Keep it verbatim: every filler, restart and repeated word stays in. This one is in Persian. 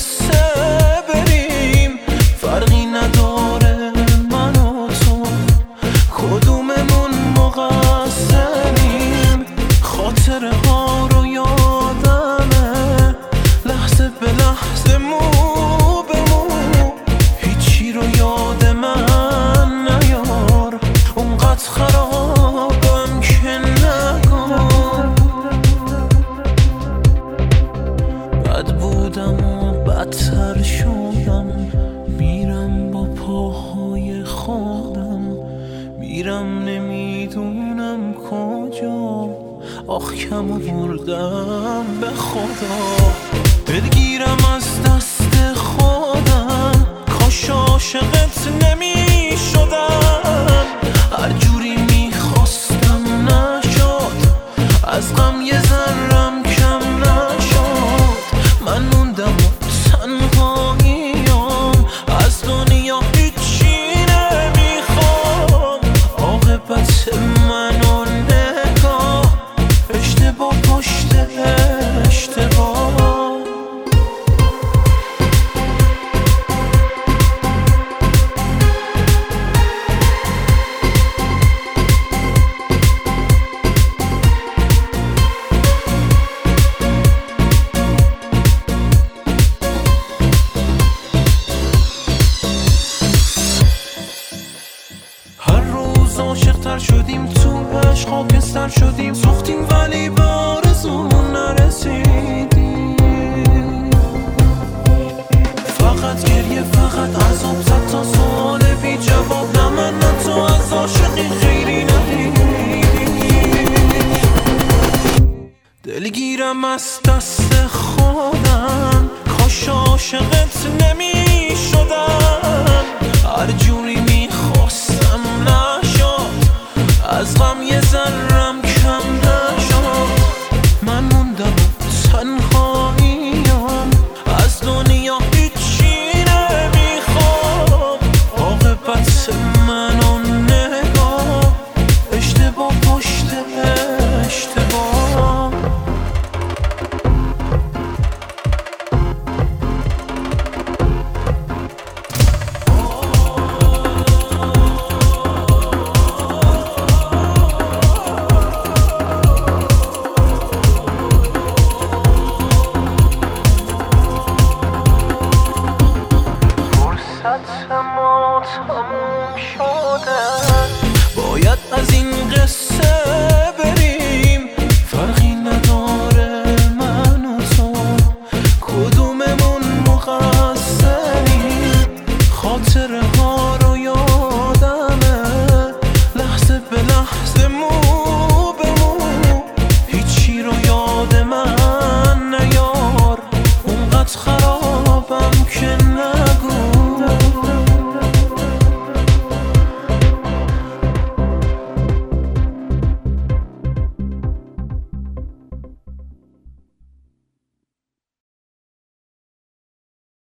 قصه بریم، فرقی نداره من و تو کدوممون مقصریم. خاطره ها رو یادمه لحظه به لحظه، مو به مو، هیچی رو یاد من نیار، اونقدر خرابم که نگار. بد بودم و بدتر شدم، میرم با پاهای خودم، میرم نمیدونم کجا، آخ کم آوردم به خدا. دلگیرم از دست خودم، کاش عاشقت نمی شدم، هر جوری میخواستم نشد، از غم یه ذرم کم نشد. من موندم و تنهاییم، از دنیا هیچی نمیخوام، عاقبت منو نگاه، اشتباه پشت اشتباه. عاشق‌تر شدیم، تو عشق خاکستر شدیم، سوختیم ولی به آرزومون نرسیدیم. فقط گریه، فقط عذاب، صد تا سوال بی جواب، نه من نه تو از عاشقی خیری ندیدیم. دلگیرم از دست خودم، کاش عاشقت نمی شدم، هر جوری میخواستم نشد، از غم یه ذرم کم نشد. من موندم و تنهاییم، از دنیا هیچی نمیخوام، عاقبت منو نگاه، اشتباه پشت اشتباه. فرصت ما تموم